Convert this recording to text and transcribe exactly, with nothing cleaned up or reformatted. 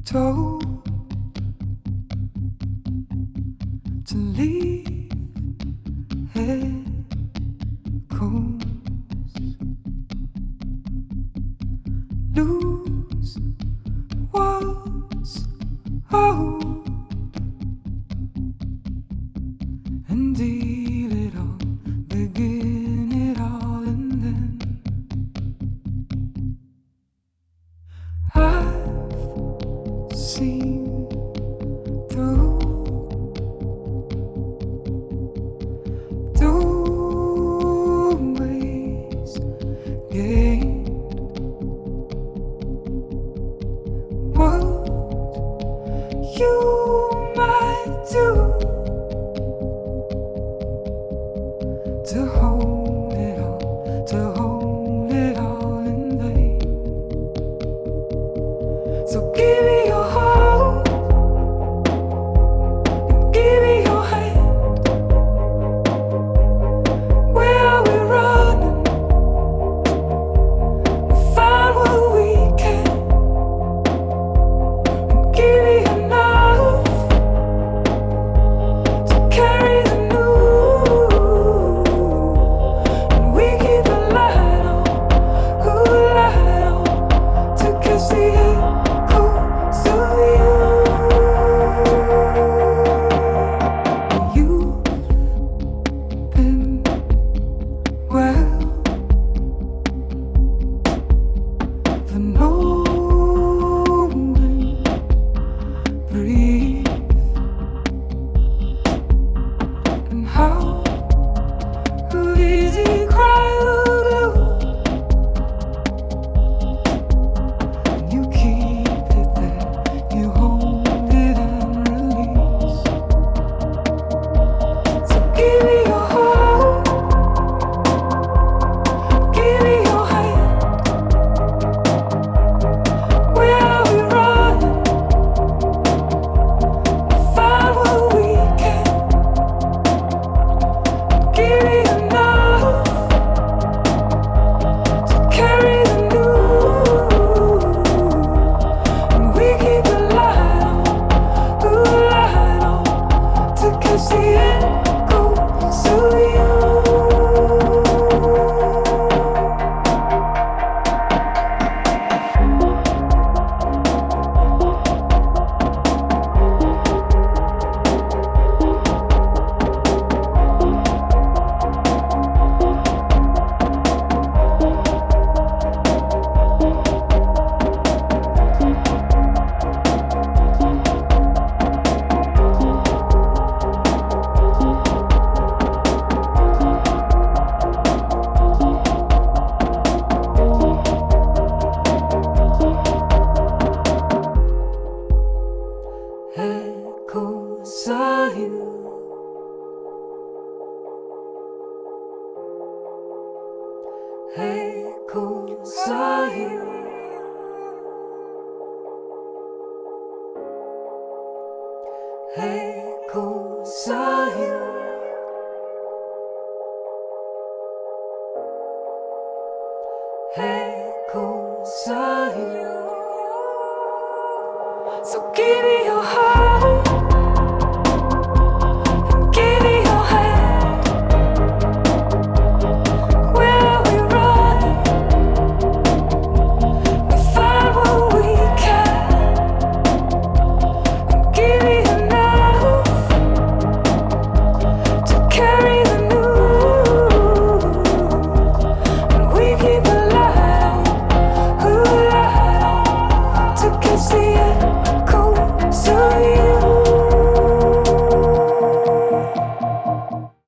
told to leave echoes, lose what's old, and deal it all, begin it all, and then I've seen through doorways gained what you might do to hold it all, to hold it all in vain. So give me your heart and give me your hand. Where are we running? We'll find what we can and give me enough to carry the news. And we keep the light on, ooh, light on, to catch the echoes of you. You've been well for knowing, breathe, and how easy cry will do. You keep it there, you hold it and release. So give me your heart, give me your hand. Where are we running? We'll find what we can. Give me enough to carry the news. And we keep the light on, ooh, light on, to catch the echoes of you. Echoes of you. Echoes of you. Echoes of you. Echoes of you. So give me your heart and give me your hand. Where are we running? We find what we can and give me enough to carry the news. And we keep the light on, ooh, light on, to catch the